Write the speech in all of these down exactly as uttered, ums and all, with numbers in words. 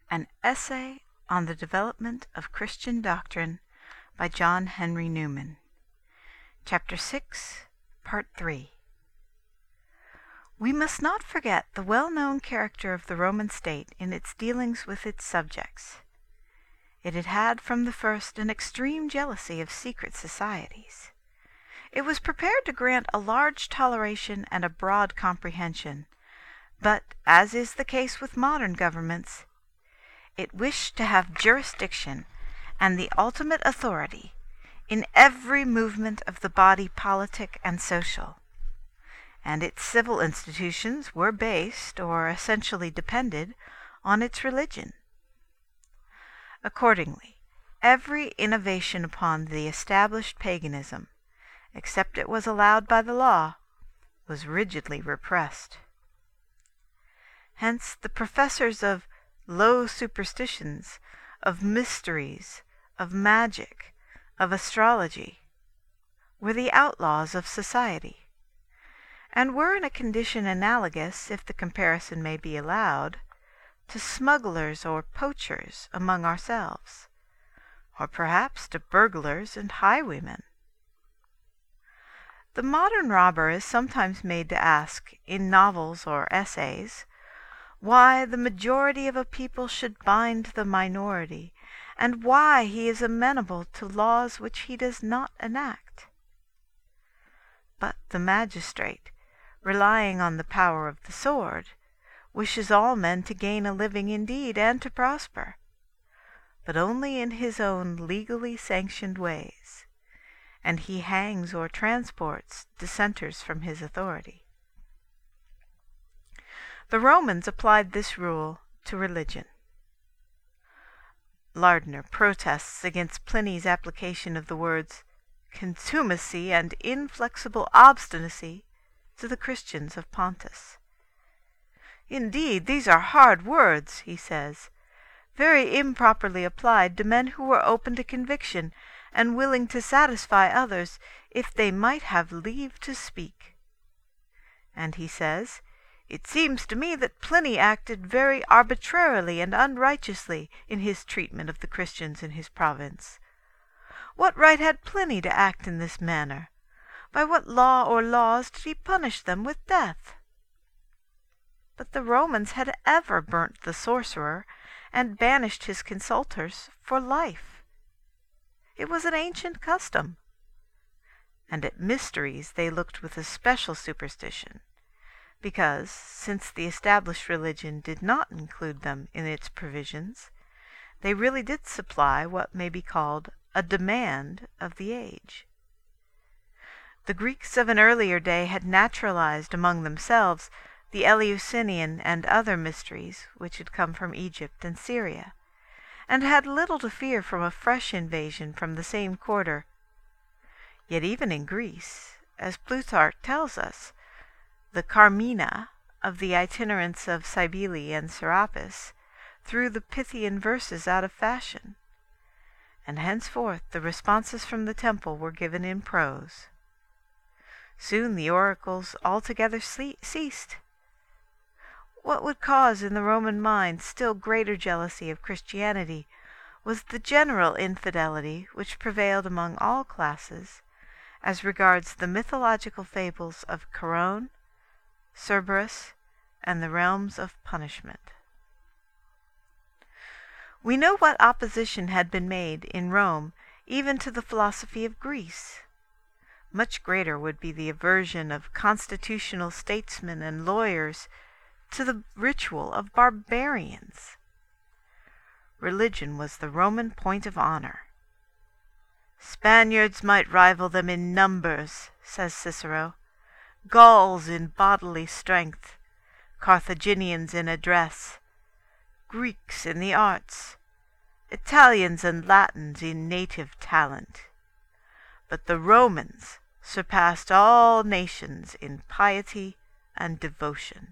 An Essay on the Development of Christian Doctrine by John Henry Newman. Chapter six, Part three. We must not forget the well-known character of the Roman state in its dealings with its subjects. It had had from the first an extreme jealousy of secret societies. It was prepared to grant a large toleration and a broad comprehension, but, as is the case with modern governments, it wished to have jurisdiction and the ultimate authority in every movement of the body politic and social, and its civil institutions were based, or essentially depended, on its religion. Accordingly, every innovation upon the established paganism, except it was allowed by the law, was rigidly repressed. Hence the professors of low superstitions, of mysteries, of magic, of astrology, were the outlaws of society, and were in a condition analogous, if the comparison may be allowed, to smugglers or poachers among ourselves, or perhaps to burglars and highwaymen. The modern robber is sometimes made to ask, in novels or essays, why the majority of a people should bind the minority, and why he is amenable to laws which he does not enact. But the magistrate, relying on the power of the sword, wishes all men to gain a living indeed and to prosper, but only in his own legally sanctioned ways, and he hangs or transports dissenters from his authority. The Romans applied this rule to religion. Lardner protests against Pliny's application of the words contumacy and inflexible obstinacy to the Christians of Pontus. Indeed, these are hard words, he says, very improperly applied to men who were open to conviction and willing to satisfy others if they might have leave to speak. And he says, "It seems to me that Pliny acted very arbitrarily and unrighteously in his treatment of the Christians in his province. What right had Pliny to act in this manner? By what law or laws did he punish them with death?" But the Romans had ever burnt the sorcerer and banished his consulters for life. It was an ancient custom. And at mysteries they looked with especial superstition, because, since the established religion did not include them in its provisions, they really did supply what may be called a demand of the age. The Greeks of an earlier day had naturalized among themselves the Eleusinian and other mysteries which had come from Egypt and Syria, and had little to fear from a fresh invasion from the same quarter. Yet even in Greece, as Plutarch tells us, the Carmina of the itinerants of Cybele and Serapis threw the Pythian verses out of fashion, and henceforth the responses from the temple were given in prose. Soon the oracles altogether ceased. What would cause in the Roman mind still greater jealousy of Christianity was the general infidelity which prevailed among all classes as regards the mythological fables of Charon, Cerberus, and the realms of punishment. We know what opposition had been made in Rome even to the philosophy of Greece. Much greater would be the aversion of constitutional statesmen and lawyers to the ritual of barbarians. Religion was the Roman point of honor. Spaniards might rival them in numbers, says Cicero, Gauls in bodily strength, Carthaginians in address, Greeks in the arts, Italians and Latins in native talent. But the Romans surpassed all nations in piety and devotion.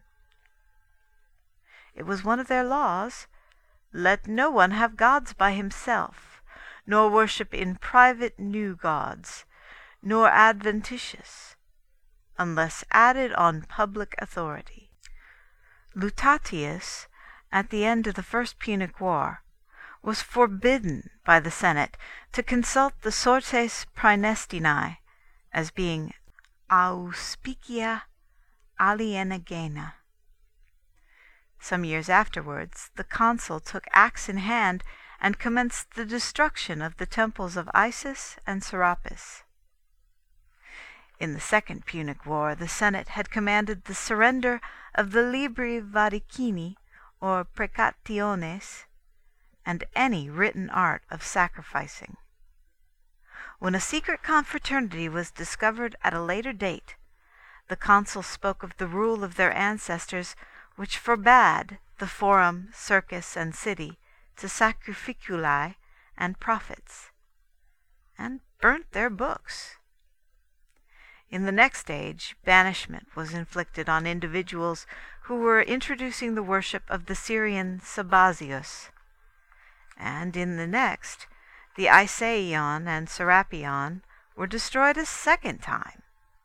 It was one of their laws, "Let no one have gods by himself, nor worship in private new gods, nor adventitious, unless added on public authority." Lutatius at the end of the First Punic War, was forbidden by the Senate to consult the Sortes Praenestinae as being auspicia alienagena. Some years afterwards, the consul took axe in hand and commenced the destruction of the temples of Isis and Serapis. In the Second Punic War, the Senate had commanded the surrender of the libri vadicini, or precationes, and any written art of sacrificing. When a secret confraternity was discovered at a later date, the consul spoke of the rule of their ancestors, which forbade the forum, circus, and city to sacrificuli and prophets, and burnt their books. In the next age, banishment was inflicted on individuals who were introducing the worship of the Syrian Sabazius, and in the next, the Isaion and Serapion were destroyed a second time.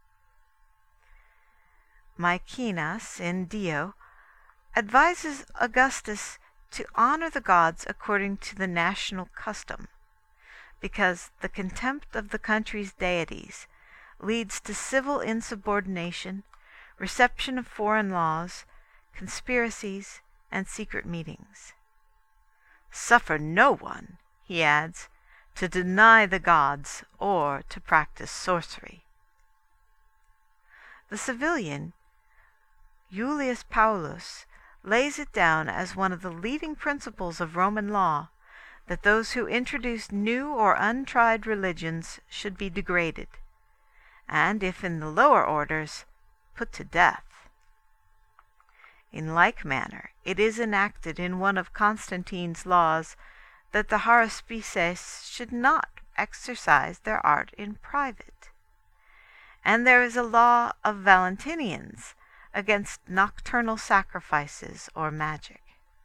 Maecenas, in Dio, advises Augustus to honor the gods according to the national custom, because the contempt of the country's deities leads to civil insubordination, reception of foreign laws, conspiracies, and secret meetings. Suffer no one, he adds, to deny the gods or to practice sorcery. The civilian Julius Paulus lays it down as one of the leading principles of Roman law that those who introduce new or untried religions should be degraded, and if in the lower orders, put to death. In like manner, it is enacted in one of Constantine's laws that the haruspices should not exercise their art in private. And there is a law of Valentinians against nocturnal sacrifices or magic.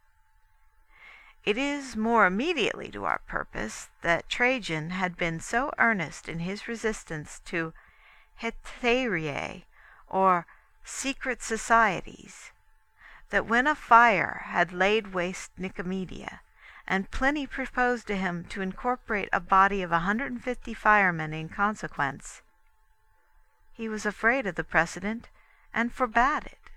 It is more immediately to our purpose that Trajan had been so earnest in his resistance to hetairai, or secret societies, that when a fire had laid waste Nicomedia, and Pliny proposed to him to incorporate a body of a hundred and fifty firemen in consequence, he was afraid of the precedent and forbade it.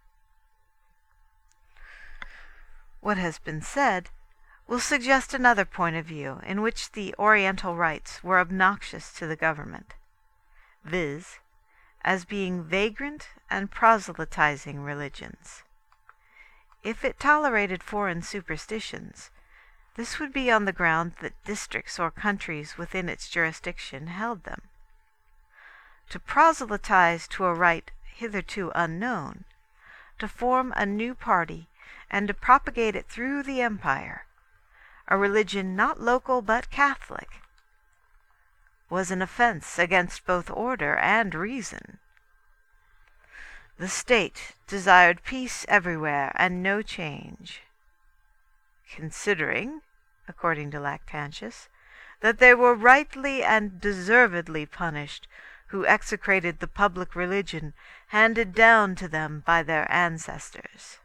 What has been said will suggest another point of view in which the Oriental rites were obnoxious to the government, viz., as being vagrant and proselytizing religions. If it tolerated foreign superstitions, this would be on the ground that districts or countries within its jurisdiction held them. To proselytize to a rite hitherto unknown, to form a new party, and to propagate it through the empire, a religion not local but Catholic, was an offense against both order and reason. The state desired peace everywhere and no change. Considering, according to Lactantius, that they were rightly and deservedly punished who execrated the public religion handed down to them by their ancestors.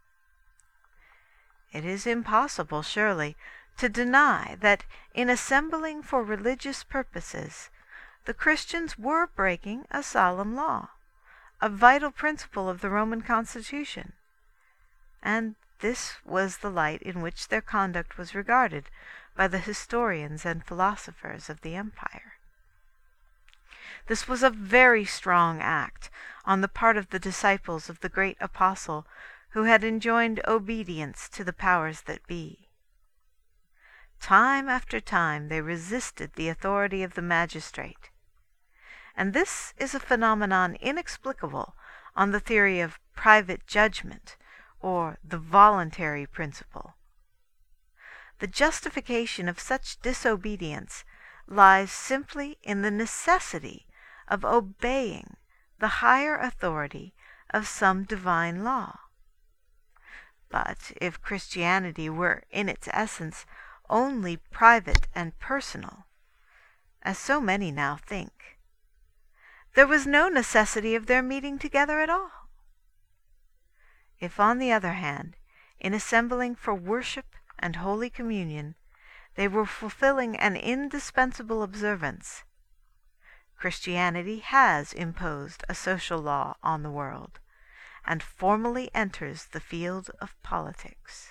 It is impossible, surely, to deny that in assembling for religious purposes, the Christians were breaking a solemn law, a vital principle of the Roman constitution, and this was the light in which their conduct was regarded by the historians and philosophers of the empire. This was a very strong act on the part of the disciples of the great apostle who had enjoined obedience to the powers that be. Time after time they resisted the authority of the magistrate, and this is a phenomenon inexplicable on the theory of private judgment or the voluntary principle. The justification of such disobedience lies simply in the necessity of obeying the higher authority of some divine law. But if Christianity were in its essence only private and personal, as so many now think, there was no necessity of their meeting together at all. If, on the other hand, in assembling for worship and Holy Communion, they were fulfilling an indispensable observance. Christianity has imposed a social law on the world, and formally enters the field of politics.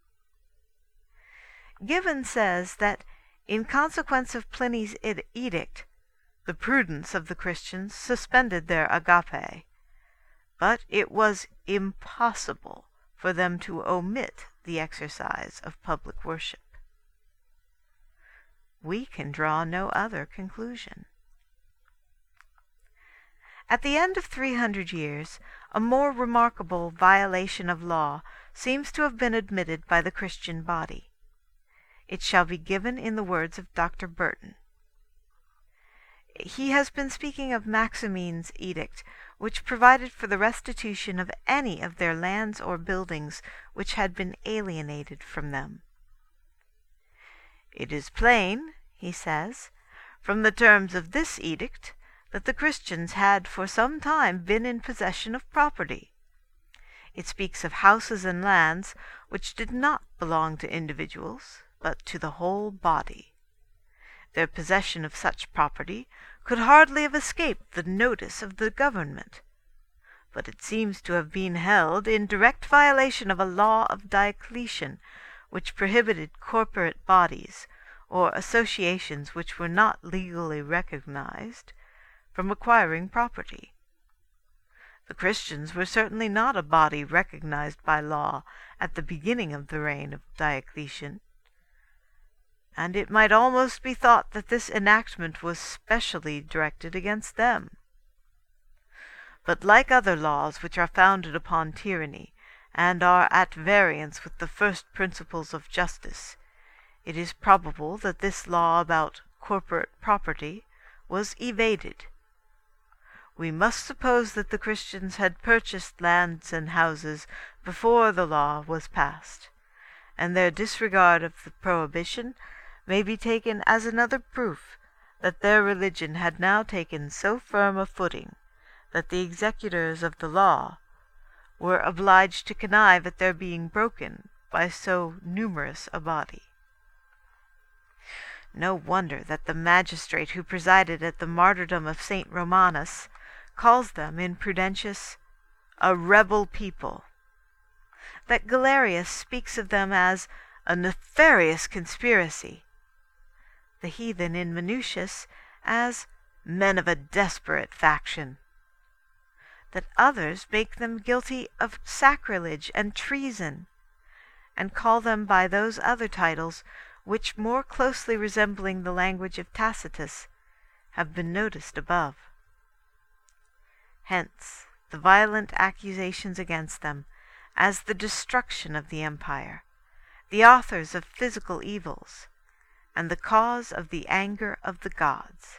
Gibbon says that, in consequence of Pliny's edict, the prudence of the Christians suspended their agape, but it was impossible for them to omit the exercise of public worship. We can draw no other conclusion. At the end of three hundred years, a more remarkable violation of law seems to have been admitted by the Christian body. It shall be given in the words of Doctor Burton. He has been speaking of Maximin's edict, which provided for the restitution of any of their lands or buildings which had been alienated from them. "It is plain," he says, "from the terms of this edict, that the Christians had for some time been in possession of property. It speaks of houses and lands which did not belong to individuals, but to the whole body. Their possession of such property could hardly have escaped the notice of the government, but it seems to have been held in direct violation of a law of Diocletian, which prohibited corporate bodies, or associations which were not legally recognized, from acquiring property. The Christians were certainly not a body recognized by law at the beginning of the reign of Diocletian, and it might almost be thought that this enactment was specially directed against them. But like other laws which are founded upon tyranny, and are at variance with the first principles of justice, it is probable that this law about corporate property was evaded. We must suppose that the Christians had purchased lands and houses before the law was passed, and their disregard of the prohibition may be taken as another proof that their religion had now taken so firm a footing that the executors of the law were obliged to connive at their being broken by so numerous a body. No wonder that the magistrate who presided at the martyrdom of Saint Romanus calls them in Prudentius a rebel people, that Galerius speaks of them as a nefarious conspiracy, the heathen in Minucius as men of a desperate faction, that others make them guilty of sacrilege and treason, and call them by those other titles which, more closely resembling the language of Tacitus, have been noticed above. Hence the violent accusations against them as the destruction of the empire, the authors of physical evils, and the cause of the anger of the gods.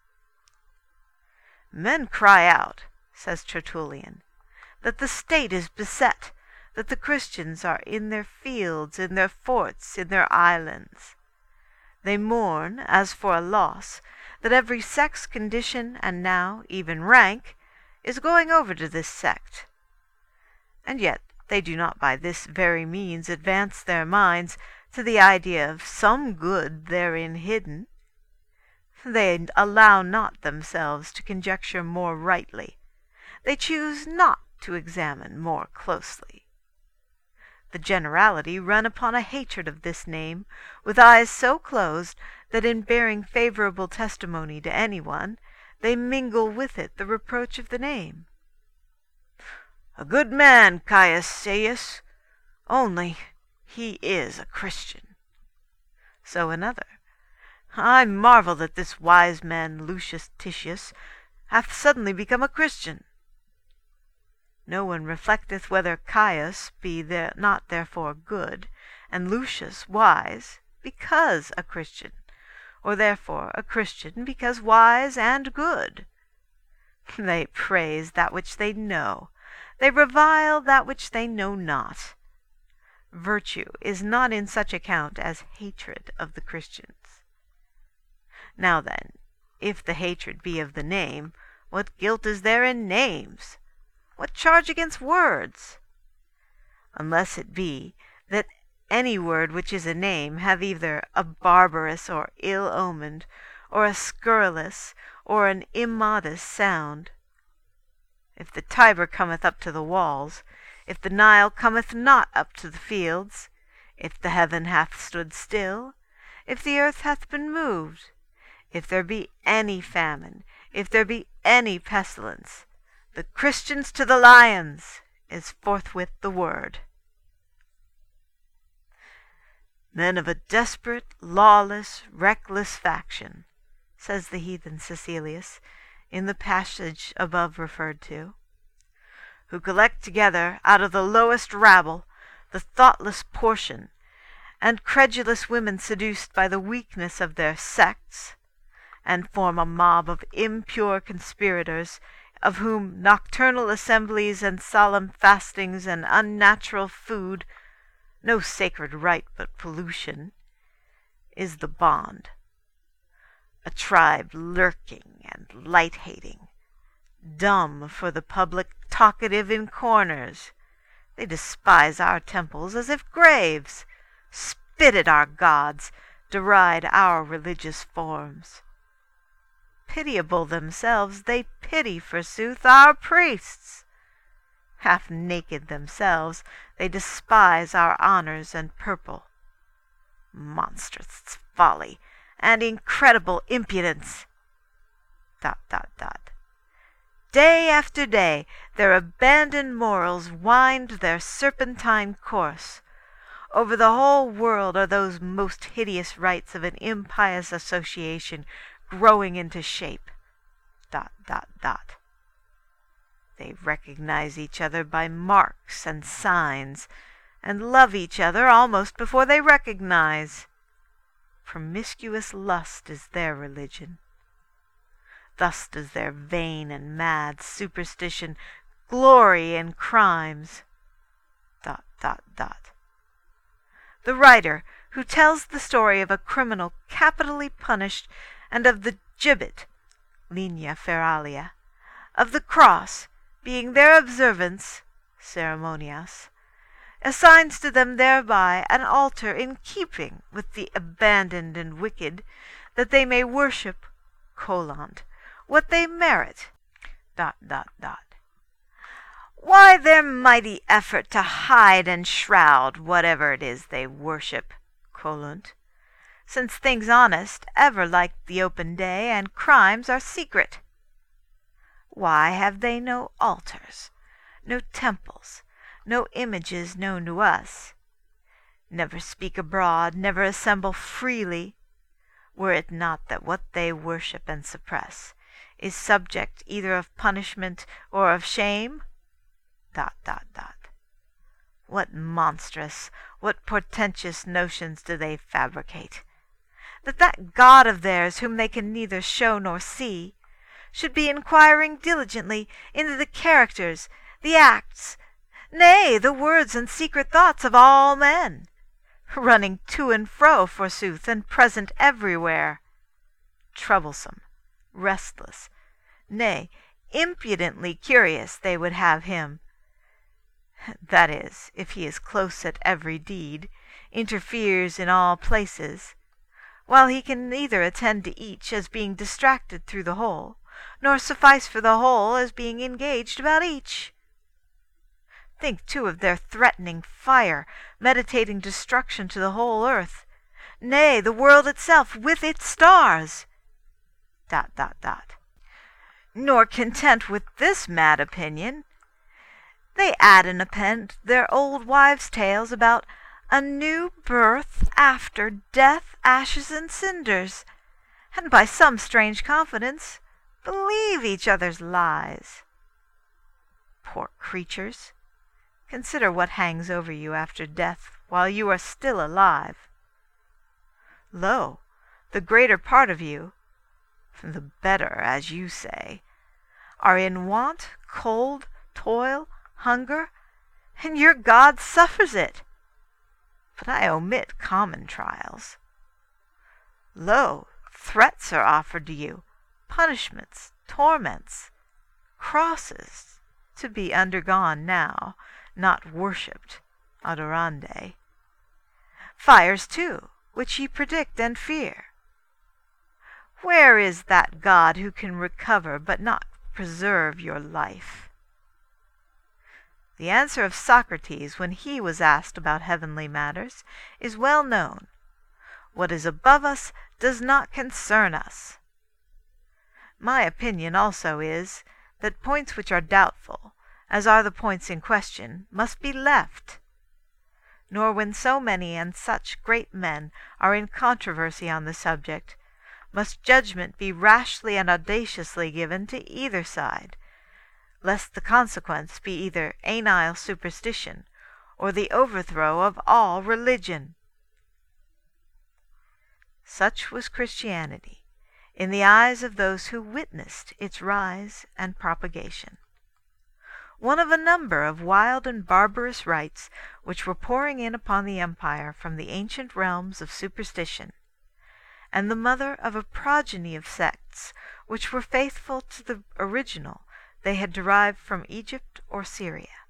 Men cry out, says Tertullian, that the state is beset, that the Christians are in their fields, in their forts, in their islands. They mourn, as for a loss, that every sex, condition, and now even rank, is going over to this sect. And yet they do not by this very means advance their minds to the idea of some good therein hidden. They allow not themselves to conjecture more rightly. They choose not to examine more closely. The generality run upon a hatred of this name, with eyes so closed that in bearing favorable testimony to any one, they mingle with it the reproach of the name. A good man, Caius Seius, only he is a Christian. So another. I marvel that this wise man Lucius Titius hath suddenly become a Christian. No one reflecteth whether Caius be there not therefore good, and Lucius wise, because a Christian, or therefore a Christian because wise and good. They praise that which they know, they revile that which they know not. Virtue is not in such account as hatred of the Christians. Now then, if the hatred be of the name, what guilt is there in names? What charge against words? Unless it be that any word which is a name have either a barbarous or ill-omened, or a scurrilous or an immodest sound. If the Tiber cometh up to the walls, if the Nile cometh not up to the fields, if the heaven hath stood still, if the earth hath been moved, if there be any famine, if there be any pestilence, the Christians to the lions is forthwith the word. Men of a desperate, lawless, reckless faction, says the heathen Cecilius, in the passage above referred to, who collect together out of the lowest rabble the thoughtless portion, and credulous women seduced by the weakness of their sects, and form a mob of impure conspirators, of whom nocturnal assemblies and solemn fastings and unnatural food, no sacred rite but pollution, is the bond. A tribe lurking and light-hating, dumb for the public, talkative in corners. They despise our temples as if graves, spit at our gods, deride our religious forms. Pitiable themselves, they pity, forsooth, our priests. Half naked themselves, they despise our honours and purple. Monstrous folly and incredible impudence. Dot, dot, dot. Day after day their abandoned morals wind their serpentine course. Over the whole world are those most hideous rites of an impious association growing into shape. Dot, dot, dot. They recognize each other by marks and signs, and love each other almost before they recognize. Promiscuous lust is their religion. Thus does their vain and mad superstition glory in crimes. Dot, dot, dot. The writer who tells the story of a criminal capitally punished, and of the gibbet, linea feralia, of the cross being their observance, ceremonias, assigns to them thereby an altar in keeping with the abandoned and wicked, that they may worship, collant, what they merit. Dot, dot, dot. Why their mighty effort to hide and shroud whatever it is they worship, collunt, since things honest ever like the open day, and crimes are secret? Why have they no altars, no temples, no images known to us? Never speak abroad, never assemble freely, were it not that what they worship and suppress is subject either of punishment or of shame? Dot, dot, dot. What monstrous, what portentous notions do they fabricate? That that God of theirs, whom they can neither show nor see, should be inquiring diligently into the characters, the acts, nay, the words and secret thoughts of all men, running to and fro, forsooth, and present everywhere, troublesome, restless, nay, impudently curious they would have him. That is, if he is close at every deed, interferes in all places, while he can neither attend to each as being distracted through the whole, nor suffice for the whole as being engaged about each. Think, too, of their threatening fire, meditating destruction to the whole earth, nay, the world itself with its stars. Dot, dot, dot. Nor content with this mad opinion, they add and append their old wives' tales about a new birth after death, ashes, and cinders, and by some strange confidence believe each other's lies. Poor creatures, consider what hangs over you after death while you are still alive. Lo, the greater part of you, the better, as you say, are in want, cold, toil, hunger, and your God suffers it. But I omit common trials. Lo, threats are offered to you, punishments, torments, crosses, to be undergone now, not worshipped, adorande. fires too, which ye predict and fear. Where is that God who can recover but not preserve your life? The answer of Socrates, when he was asked about heavenly matters, is well known. What is above us does not concern us. My opinion also is, that points which are doubtful, as are the points in question, must be left. Nor when so many and such great men are in controversy on the subject, must judgment be rashly and audaciously given to either side, lest the consequence be either anile superstition, or the overthrow of all religion. Such was Christianity in the eyes of those who witnessed its rise and propagation. One of a number of wild and barbarous rites which were pouring in upon the empire from the ancient realms of superstition, and the mother of a progeny of sects which were faithful to the original they had derived from Egypt or Syria.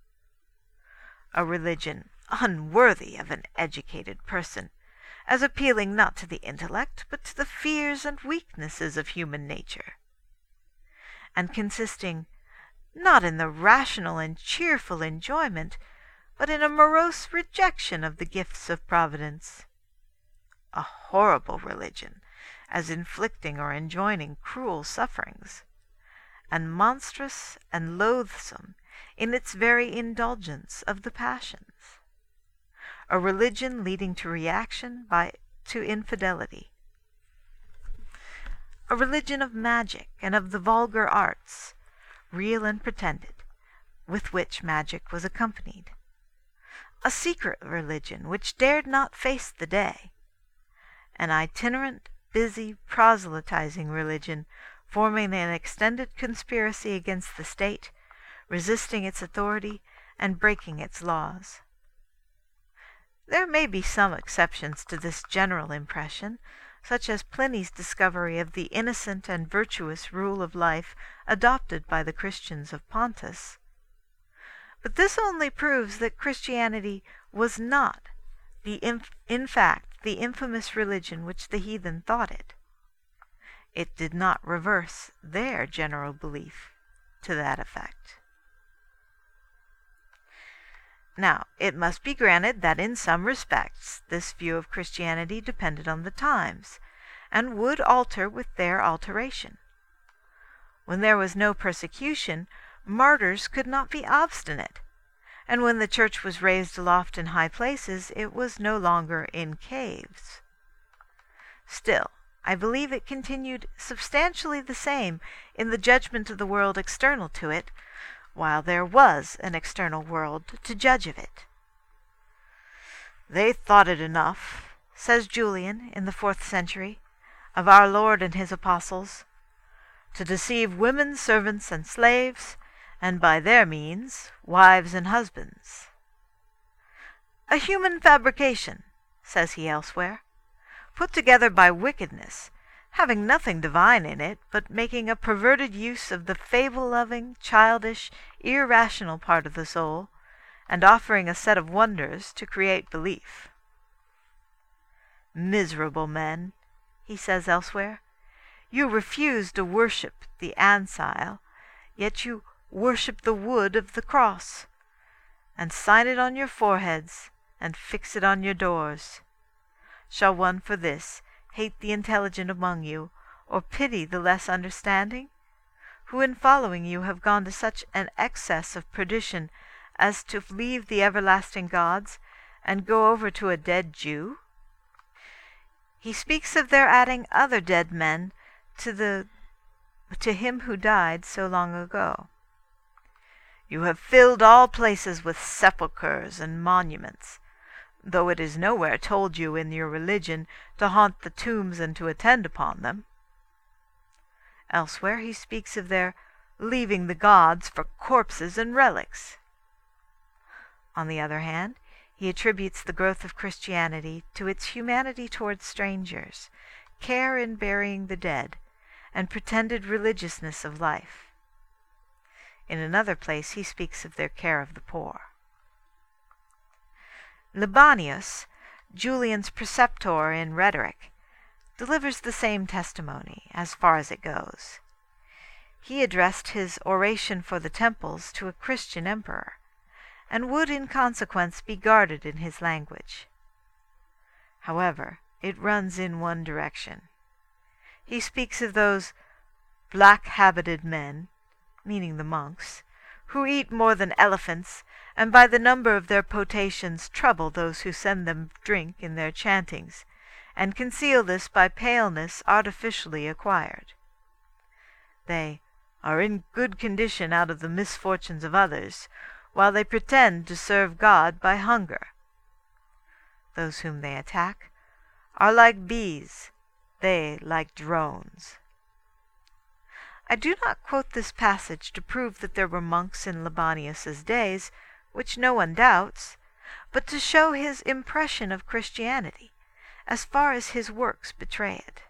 A religion unworthy of an educated person, as appealing not to the intellect, but to the fears and weaknesses of human nature, and consisting not in the rational and cheerful enjoyment, but in a morose rejection of the gifts of Providence. A horrible religion, as inflicting or enjoining cruel sufferings, and monstrous and loathsome in its very indulgence of the passions. A religion leading to reaction by to infidelity. A religion of magic and of the vulgar arts, real and pretended, with which magic was accompanied. A secret religion which dared not face the day. An itinerant, busy, proselytizing religion, forming an extended conspiracy against the state, resisting its authority, and breaking its laws. There may be some exceptions to this general impression, such as Pliny's discovery of the innocent and virtuous rule of life adopted by the Christians of Pontus. But this only proves that Christianity was not, the inf- in fact, the infamous religion which the heathen thought it. It did not reverse their general belief to that effect. Now, it must be granted that in some respects this view of Christianity depended on the times, and would alter with their alteration. When there was no persecution, martyrs could not be obstinate, and when the church was raised aloft in high places, it was no longer in caves. Still, I believe it continued substantially the same in the judgment of the world external to it, while there was an external world to judge of it. They thought it enough, says Julian in the fourth century, of our Lord and his apostles, to deceive women servants and slaves, and by their means wives and husbands. A human fabrication, says he elsewhere, put together by wickedness, having nothing divine in it, but making a perverted use of the fable-loving, childish, irrational part of the soul, and offering a set of wonders to create belief. Miserable men, he says elsewhere, you refuse to worship the ancile, yet you worship the wood of the cross, and sign it on your foreheads, and fix it on your doors. Shall one for this hate the intelligent among you, or pity the less understanding, who in following you have gone to such an excess of perdition as to leave the everlasting gods, and go over to a dead Jew? He speaks of their adding other dead men to the to him who died so long ago. You have filled all places with sepulchres and monuments, though it is nowhere told you in your religion to haunt the tombs and to attend upon them. Elsewhere he speaks of their leaving the gods for corpses and relics. On the other hand, he attributes the growth of Christianity to its humanity towards strangers, care in burying the dead, and pretended religiousness of life. In another place he speaks of their care of the poor. Libanius, Julian's preceptor in rhetoric, delivers the same testimony, as far as it goes. He addressed his oration for the temples to a Christian emperor, and would in consequence be guarded in his language. However, it runs in one direction. He speaks of those black-habited men, meaning the monks, who eat more than elephants, and by the number of their potations trouble those who send them drink in their chantings, and conceal this by paleness artificially acquired. They are in good condition out of the misfortunes of others, while they pretend to serve God by hunger. Those whom they attack are like bees, they like drones. I do not quote this passage to prove that there were monks in Libanius's days, which no one doubts, but to show his impression of Christianity, as far as his works betray it.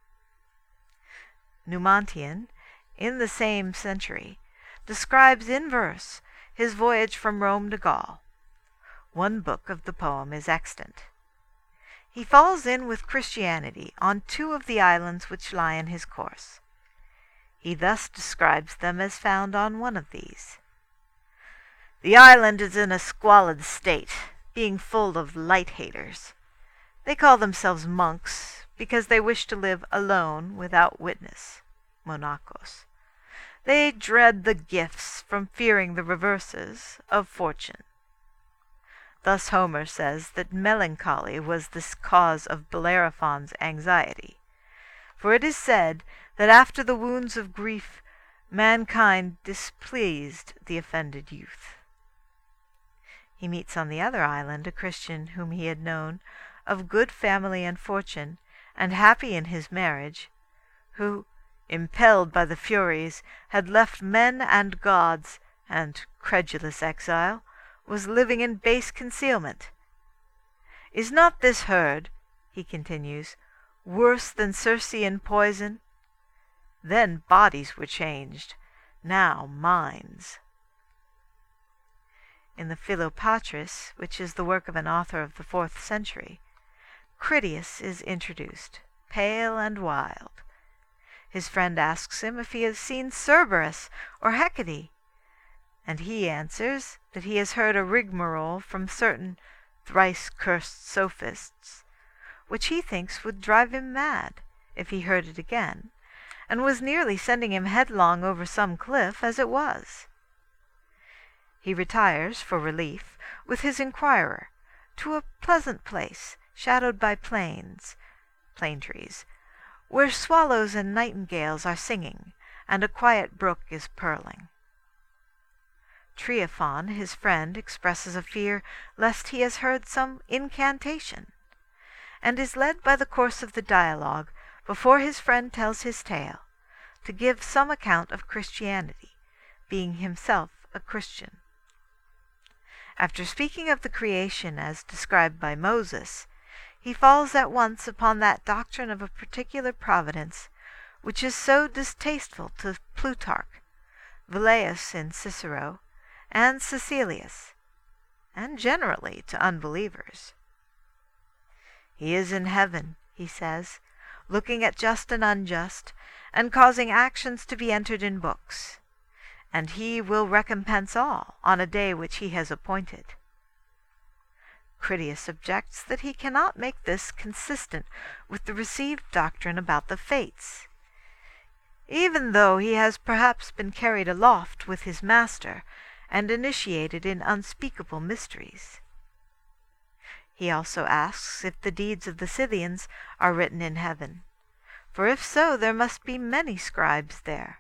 Numantian, in the same century, describes in verse his voyage from Rome to Gaul. One book of the poem is extant. He falls in with Christianity on two of the islands which lie in his course. He thus describes them as found on one of these. The island is in a squalid state, being full of light-haters. They call themselves monks, because they wish to live alone without witness, monachos. They dread the gifts from fearing the reverses of fortune. Thus Homer says that melancholy was the cause of Bellerophon's anxiety. For it is said that after the wounds of grief, mankind displeased the offended youth. He meets on the other island a Christian whom he had known, of good family and fortune, and happy in his marriage, who, impelled by the Furies, had left men and gods, and, credulous exile, was living in base concealment. Is not this herd, he continues, worse than Circean poison? Then bodies were changed, now minds. In the Philopatris, which is the work of an author of the fourth century, Critias is introduced, pale and wild. His friend asks him if he has seen Cerberus or Hecate, and he answers that he has heard a rigmarole from certain thrice-cursed sophists, which he thinks would drive him mad if he heard it again, and was nearly sending him headlong over some cliff as it was. He retires, for relief, with his inquirer, to a pleasant place, shadowed by planes, plane trees, where swallows and nightingales are singing, and a quiet brook is purling. Triophon, his friend, expresses a fear lest he has heard some incantation, and is led by the course of the dialogue, before his friend tells his tale, to give some account of Christianity, being himself a Christian. After speaking of the creation as described by Moses, he falls at once upon that doctrine of a particular providence which is so distasteful to Plutarch, Velleius in Cicero, and Cecilius, and generally to unbelievers. He is in heaven, he says, looking at just and unjust, and causing actions to be entered in books, and he will recompense all on a day which he has appointed. Critias objects that he cannot make this consistent with the received doctrine about the fates, even though he has perhaps been carried aloft with his master, and initiated in unspeakable mysteries. He also asks if the deeds of the Scythians are written in heaven, for if so, there must be many scribes there.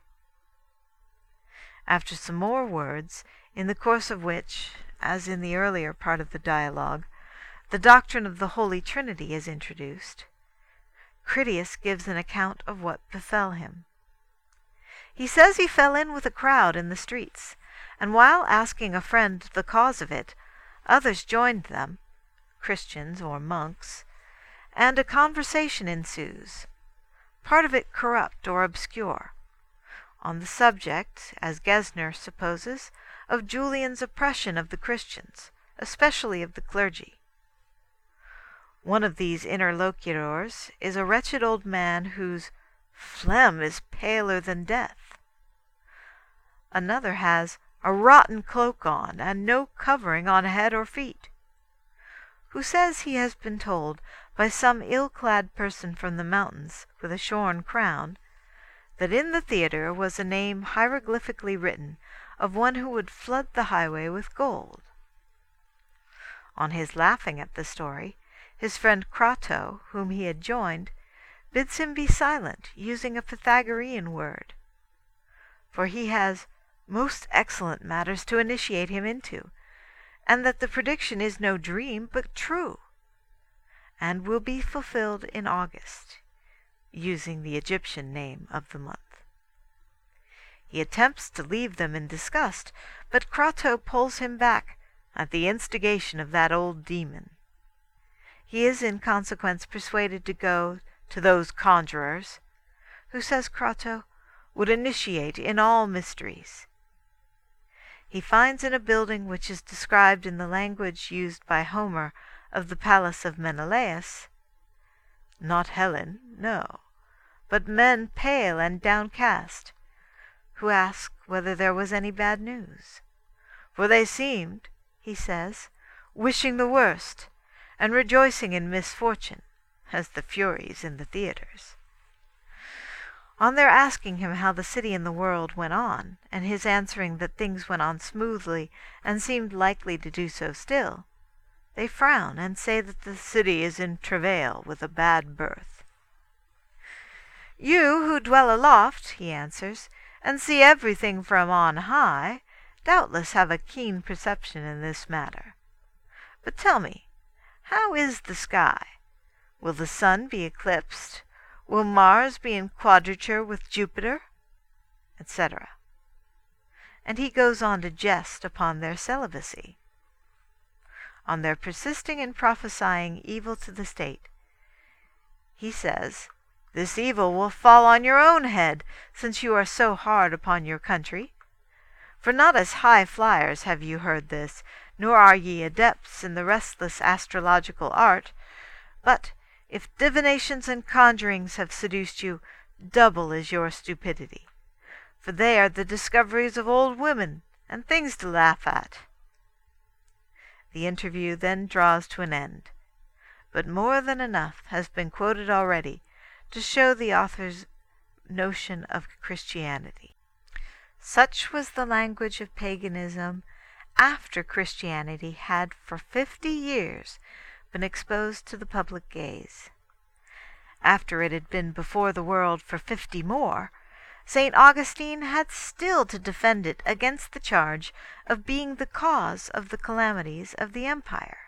After some more words, in the course of which, as in the earlier part of the dialogue, the doctrine of the Holy Trinity is introduced, Critias gives an account of what befell him. He says he fell in with a crowd in the streets, and while asking a friend the cause of it, others joined them, Christians or monks, and a conversation ensues, part of it corrupt or obscure, on the subject, as Gesner supposes, of Julian's oppression of the Christians, especially of the clergy. One of these interlocutors is a wretched old man whose phlegm is paler than death. Another has a rotten cloak on, and no covering on head or feet, who says he has been told by some ill-clad person from the mountains with a shorn crown that in the theatre was a name hieroglyphically written of one who would flood the highway with gold. On his laughing at the story, his friend Crato, whom he had joined, bids him be silent, using a Pythagorean word, for he has most excellent matters to initiate him into, and that the prediction is no dream, but true, and will be fulfilled in August, using the Egyptian name of the month. He attempts to leave them in disgust, but Crato pulls him back at the instigation of that old demon. He is in consequence persuaded to go to those conjurers, who, says Crato, would initiate in all mysteries. He finds in a building which is described in the language used by Homer of the palace of Menelaus, not Helen, no, but men pale and downcast, who ask whether there was any bad news. For they seemed, he says, wishing the worst, and rejoicing in misfortune, as the Furies in the theatres. On their asking him how the city and the world went on, and his answering that things went on smoothly, and seemed likely to do so still, they frown and say that the city is in travail with a bad birth. You, who dwell aloft, he answers, and see everything from on high, doubtless have a keen perception in this matter. But tell me, how is the sky? Will the sun be eclipsed? Will Mars be in quadrature with Jupiter? et cetera. And he goes on to jest upon their celibacy, on their persisting in prophesying evil to the state. He says, "This evil will fall on your own head, since you are so hard upon your country. For not as high flyers have you heard this, nor are ye adepts in the restless astrological art, but if divinations and conjurings have seduced you, double is your stupidity, for they are the discoveries of old women, and things to laugh at." The interview then draws to an end, but more than enough has been quoted already to show the author's notion of Christianity. Such was the language of paganism after Christianity had for fifty years been exposed to the public gaze. After it had been before the world for fifty more, Saint Augustine had still to defend it against the charge of being the cause of the calamities of the empire.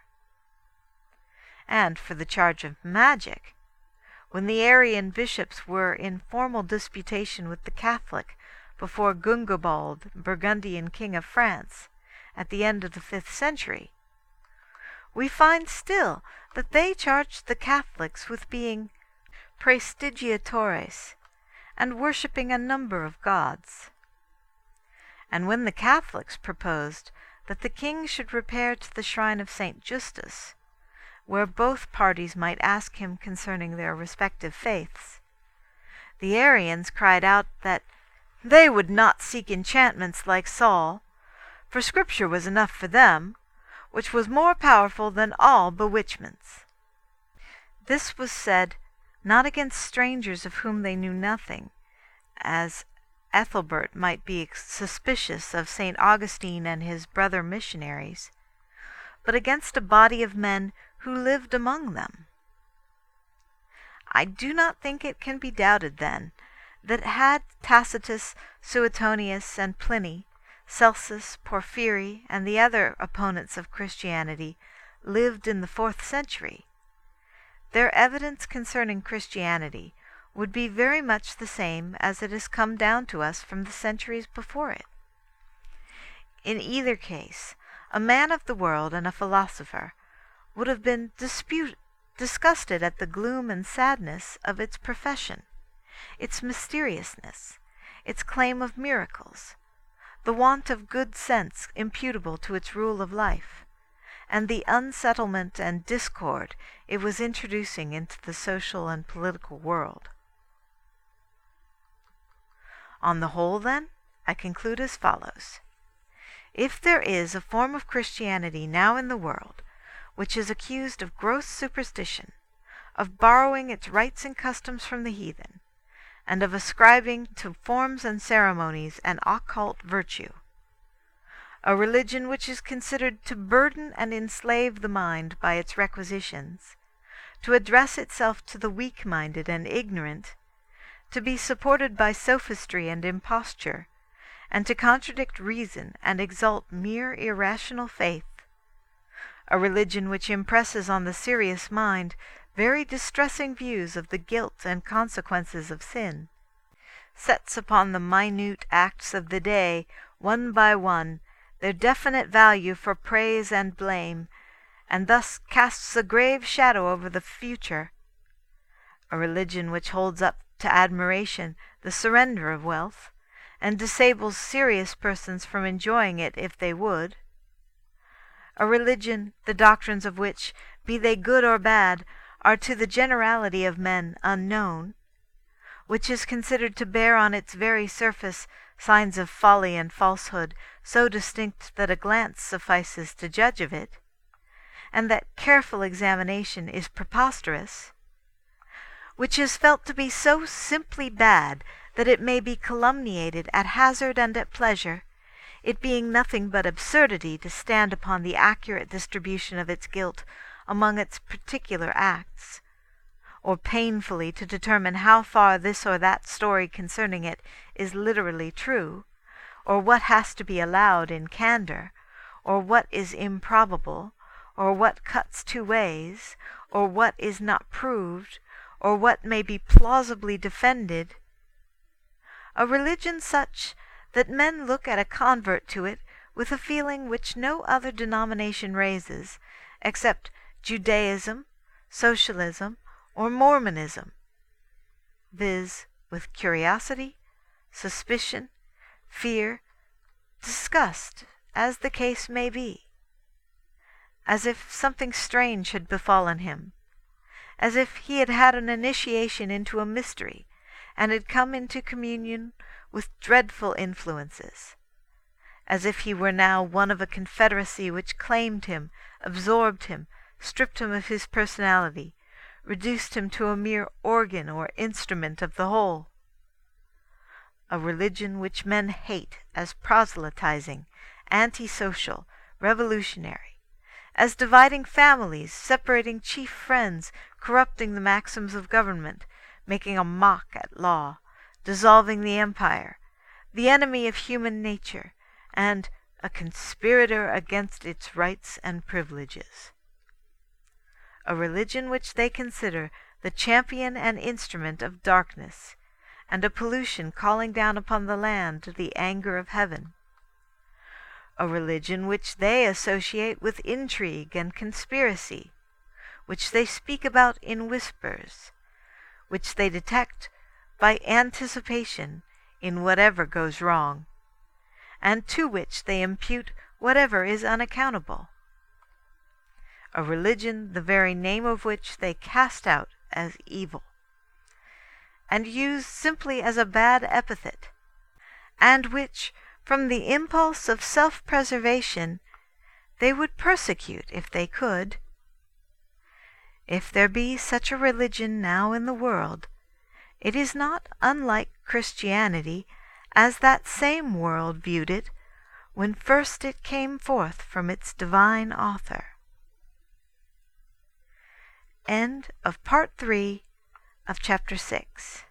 And for the charge of magic, when the Arian bishops were in formal disputation with the Catholic before Gungobald, Burgundian king of France, at the end of the fifth century, we find still that they charged the Catholics with being prestigiatores, and worshipping a number of gods. And when the Catholics proposed that the king should repair to the shrine of Saint Justus, where both parties might ask him concerning their respective faiths, the Arians cried out that they would not seek enchantments like Saul, for Scripture was enough for them, which was more powerful than all bewitchments. This was said not against strangers of whom they knew nothing, as Ethelbert might be suspicious of Saint Augustine and his brother missionaries, but against a body of men who lived among them. I do not think it can be doubted, then, that had Tacitus, Suetonius, and Pliny, Celsus, Porphyry, and the other opponents of Christianity lived in the fourth century, their evidence concerning Christianity would be very much the same as it has come down to us from the centuries before it. In either case, a man of the world and a philosopher would have been dispute, disgusted at the gloom and sadness of its profession, its mysteriousness, its claim of miracles, the want of good sense imputable to its rule of life, and the unsettlement and discord it was introducing into the social and political world. On the whole, then, I conclude as follows. If there is a form of Christianity now in the world which is accused of gross superstition, of borrowing its rites and customs from the heathen, and of ascribing to forms and ceremonies an occult virtue, a religion which is considered to burden and enslave the mind by its requisitions, to address itself to the weak-minded and ignorant, to be supported by sophistry and imposture, and to contradict reason and exalt mere irrational faith, a religion which impresses on the serious mind very distressing views of the guilt and consequences of sin, sets upon the minute acts of the day, one by one, their definite value for praise and blame, and thus casts a grave shadow over the future, a religion which holds up to admiration the surrender of wealth, and disables serious persons from enjoying it if they would, a religion, the doctrines of which, be they good or bad, are to the generality of men unknown, which is considered to bear on its very surface signs of folly and falsehood so distinct that a glance suffices to judge of it, and that careful examination is preposterous, which is felt to be so simply bad that it may be calumniated at hazard and at pleasure, it being nothing but absurdity to stand upon the accurate distribution of its guilt among its particular acts, or painfully to determine how far this or that story concerning it is literally true, or what has to be allowed in candor, or what is improbable, or what cuts two ways, or what is not proved, or what may be plausibly defended, a religion such that men look at a convert to it with a feeling which no other denomination raises, except Judaism, Socialism, or Mormonism, viz., with curiosity, suspicion, fear, disgust, as the case may be, as if something strange had befallen him, as if he had had an initiation into a mystery, and had come into communion with dreadful influences, as if he were now one of a confederacy which claimed him, absorbed him, stripped him of his personality, reduced him to a mere organ or instrument of the whole. A religion which men hate as proselytizing, antisocial, revolutionary, as dividing families, separating chief friends, corrupting the maxims of government, making a mock at law, dissolving the empire, the enemy of human nature, and a conspirator against its rights and privileges. A religion which they consider the champion and instrument of darkness, and a pollution calling down upon the land the anger of heaven. A religion which they associate with intrigue and conspiracy, which they speak about in whispers, which they detect by anticipation in whatever goes wrong, and to which they impute whatever is unaccountable. A religion the very name of which they cast out as evil, and use simply as a bad epithet, and which, from the impulse of self-preservation, they would persecute if they could. If there be such a religion now in the world, it is not unlike Christianity as that same world viewed it when first it came forth from its divine author. End of part three of chapter six.